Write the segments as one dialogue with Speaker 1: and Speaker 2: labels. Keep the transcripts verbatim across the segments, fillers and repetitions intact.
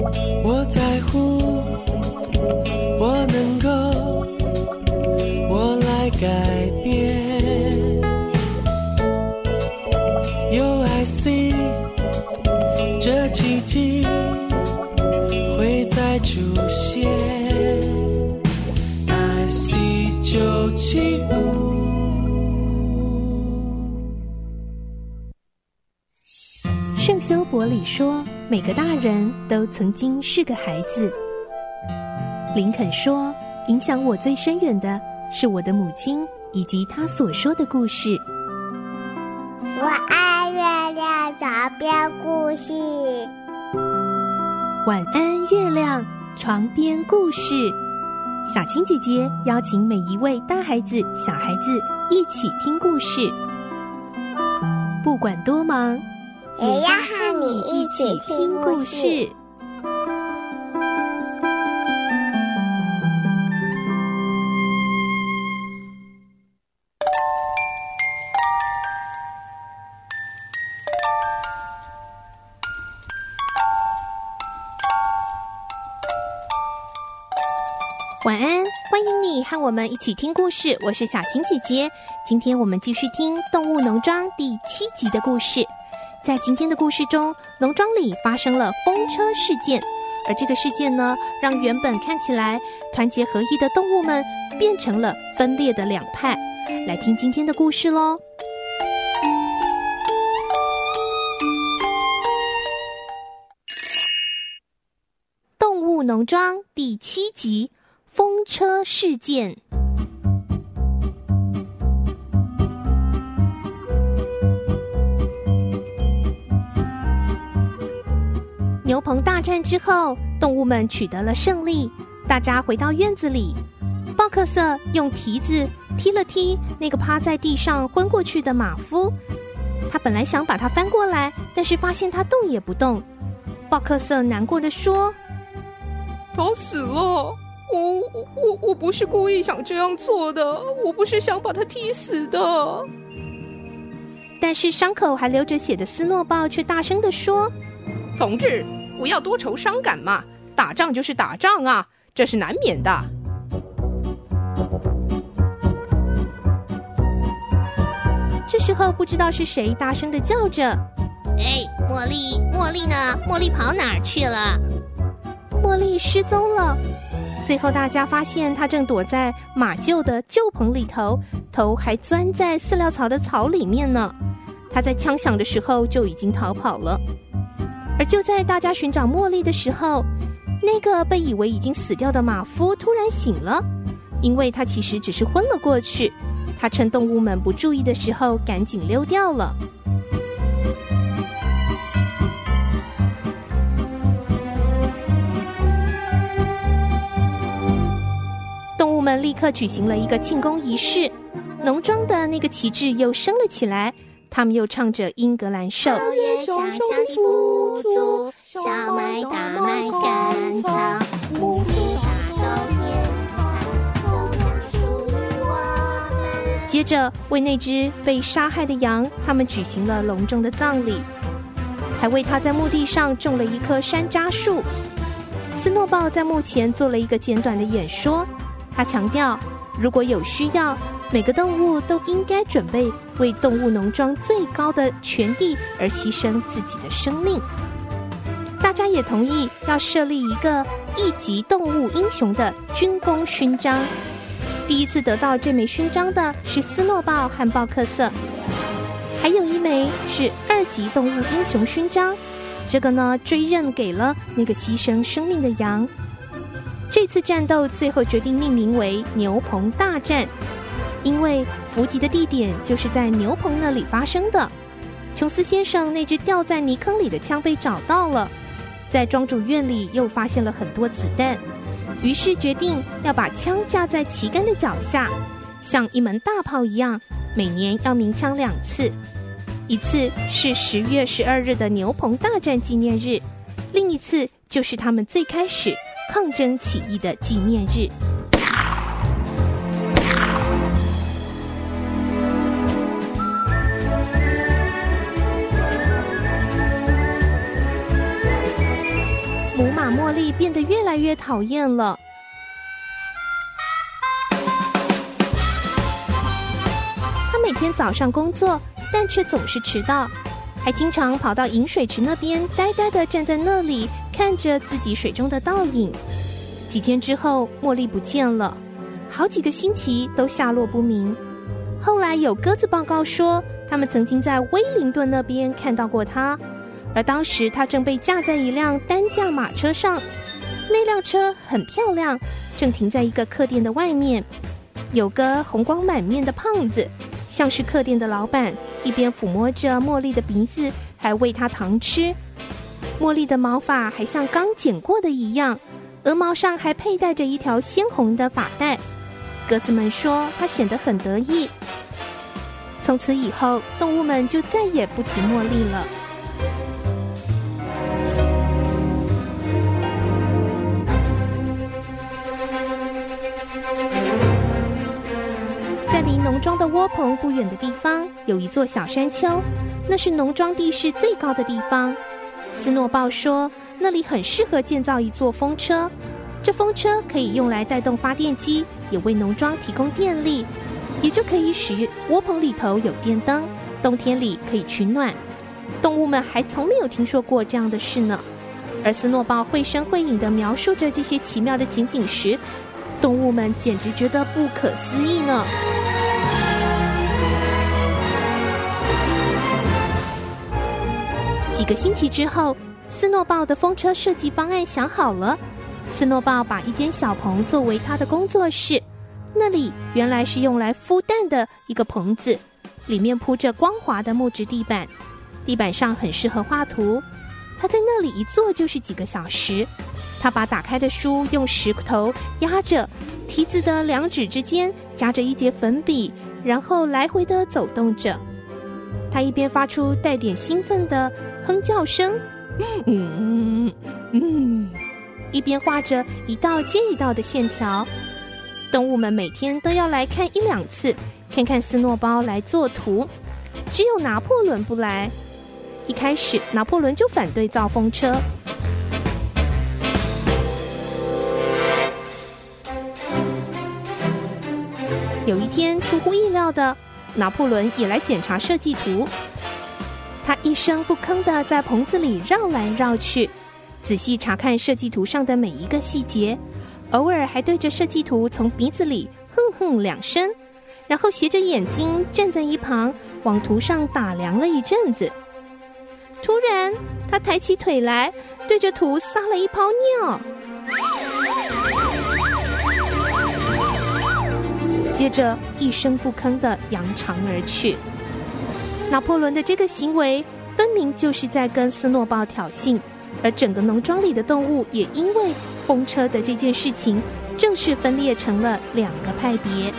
Speaker 1: 我在乎，我能够，我来改变。有 I see， 这奇迹会再出现。I see 九七五。
Speaker 2: 圣修伯里说，每个大人都曾经是个孩子。林肯说，影响我最深远的是我的母亲以及她所说的故事。
Speaker 3: 我爱月亮床边故事。
Speaker 2: 晚安，月亮床边故事。小青姐姐邀请每一位大孩子、小孩子一起听故事，不管多忙，
Speaker 3: 也要和你一起听故事。
Speaker 2: 晚安，欢迎你和我们一起听故事，我是小青姐姐。今天我们继续听《动物农庄》第七集的故事。在今天的故事中，农庄里发生了风车事件，而这个事件呢，让原本看起来团结合一的动物们变成了分裂的两派。来听今天的故事咯。动物农庄第七集，风车事件。牛棚大战之后，动物们取得了胜利，大家回到院子里。鲍克瑟用蹄子踢了踢那个趴在地上昏过去的马夫，他本来想把他翻过来，但是发现他动也不动。鲍克瑟难过地说：
Speaker 4: 他死了，我我我不是故意想这样做的，我不是想把他踢死的。
Speaker 2: 但是伤口还流着血的斯诺鲍却大声地说：
Speaker 4: 同志，不要多愁伤感嘛，打仗就是打仗啊，这是难免的。
Speaker 2: 这时候不知道是谁大声地叫着：
Speaker 5: 哎，茉莉，茉莉呢？茉莉跑哪儿去了？
Speaker 2: 茉莉失踪了。最后大家发现她正躲在马厩的旧棚里头，头还钻在饲料槽的草里面呢。她在枪响的时候就已经逃跑了。而就在大家寻找茉莉的时候，那个被以为已经死掉的马夫突然醒了，因为他其实只是昏了过去。他趁动物们不注意的时候赶紧溜掉了。动物们立刻举行了一个庆功仪式，农庄的那个旗帜又升了起来，他们又唱着英格兰兽。
Speaker 3: 草原小小的富足，小麦大麦甘草，牧树大豆甜菜，豆浆属于我们。
Speaker 2: 接着为那只被杀害的羊，他们举行了隆重的葬礼，还为他在墓地上种了一棵山楂树。斯诺鲍在墓前做了一个简短的演说，他强调，如果有需要，每个动物都应该准备为动物农庄最高的权益而牺牲自己的生命。大家也同意要设立一个一级动物英雄的军功勋章。第一次得到这枚勋章的是斯诺鲍和鲍克瑟，还有一枚是二级动物英雄勋章，这个呢追认给了那个牺牲生命的羊。这次战斗最后决定命名为牛棚大战，因为伏击的地点就是在牛棚那里发生的。琼斯先生那只掉在泥坑里的枪被找到了，在庄主院里又发现了很多子弹，于是决定要把枪架在旗杆的脚下，像一门大炮一样，每年要鸣枪两次，一次是十月十二日的牛棚大战纪念日，另一次就是他们最开始抗争起义的纪念日。 母马茉莉变得越来越讨厌了。她每天早上工作，但却总是迟到，还经常跑到饮水池那边呆呆地站在那里，看着自己水中的倒影。几天之后，茉莉不见了，好几个星期都下落不明。后来有鸽子报告说，他们曾经在威灵顿那边看到过她，而当时她正被架在一辆单架马车上，那辆车很漂亮，正停在一个客店的外面。有个红光满面的胖子，像是客店的老板，一边抚摸着茉莉的鼻子，还喂她糖吃。茉莉的毛发还像刚剪过的一样，额毛上还佩戴着一条鲜红的发带。鸽子们说她显得很得意。从此以后，动物们就再也不提茉莉了。在离农庄的窝棚不远的地方，有一座小山丘，那是农庄地势最高的地方。斯诺鲍说，那里很适合建造一座风车，这风车可以用来带动发电机，也为农庄提供电力，也就可以使窝棚里头有电灯，冬天里可以取暖。动物们还从没有听说过这样的事呢。而斯诺鲍绘声绘影地描述着这些奇妙的情景时，动物们简直觉得不可思议呢。几个星期之后，斯诺鲍的风车设计方案想好了。斯诺鲍把一间小棚作为他的工作室，那里原来是用来孵蛋的一个棚子，里面铺着光滑的木质地板，地板上很适合画图。他在那里一坐就是几个小时。他把打开的书用石头压着，题字的两指之间夹着一节粉笔，然后来回地走动着。他一边发出带点兴奋的哼叫声，嗯嗯，一边画着一道接一道的线条。动物们每天都要来看一两次，看看斯诺鲍来做图。只有拿破仑不来。一开始拿破仑就反对造风车。有一天，出乎意料的，拿破仑也来检查设计图。他一声不吭地在棚子里绕来绕去，仔细查看设计图上的每一个细节，偶尔还对着设计图从鼻子里哼哼两声，然后斜着眼睛站在一旁，往图上打量了一阵子。突然，他抬起腿来，对着图撒了一泡尿，接着一声不吭地扬长而去。拿破仑的这个行为分明就是在跟斯诺鲍挑衅，而整个农庄里的动物也因为风车的这件事情正式分裂成了两个派别。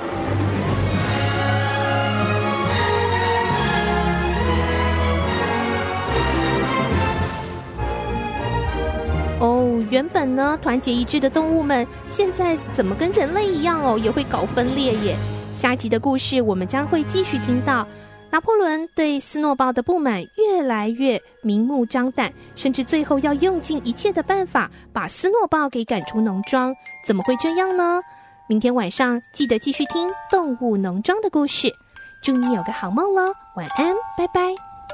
Speaker 2: 哦，原本呢团结一致的动物们，现在怎么跟人类一样哦，也会搞分裂耶。下一集的故事我们将会继续听到拿破仑对斯诺鲍的不满越来越明目张胆，甚至最后要用尽一切的办法把斯诺鲍给赶出农庄。怎么会这样呢？明天晚上记得继续听动物农庄的故事。祝你有个好梦咯，晚安，拜拜。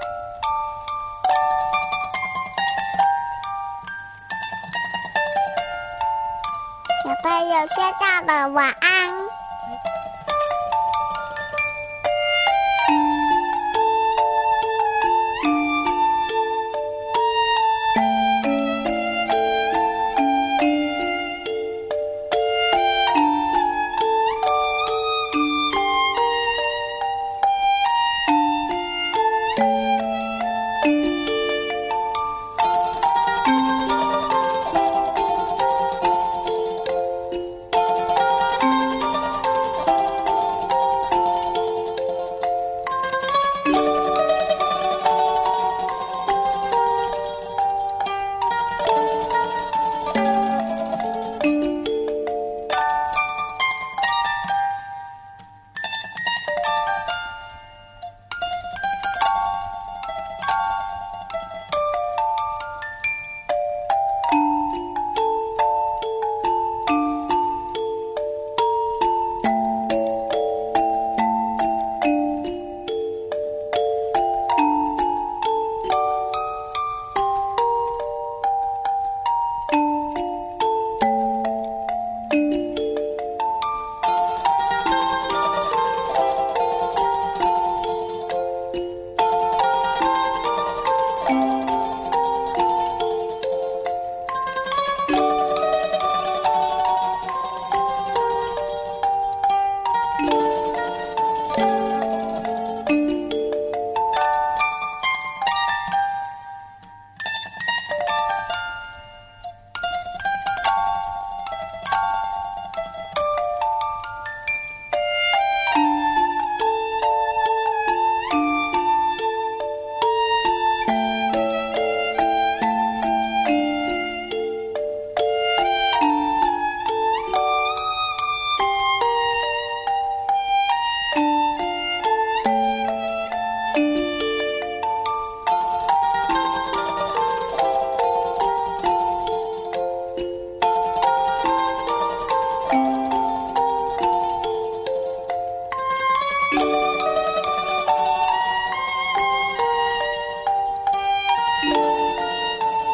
Speaker 3: 小朋友睡觉了，晚安。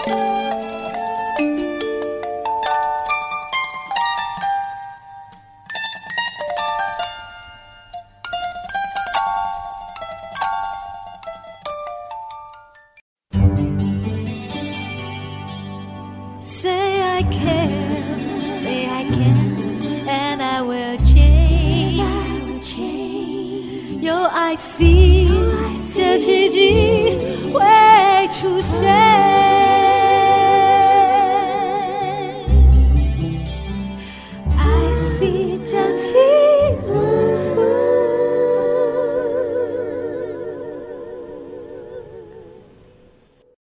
Speaker 6: Say I care, say I can, and I will change. I will change. 有爱 see， 这奇迹会出现。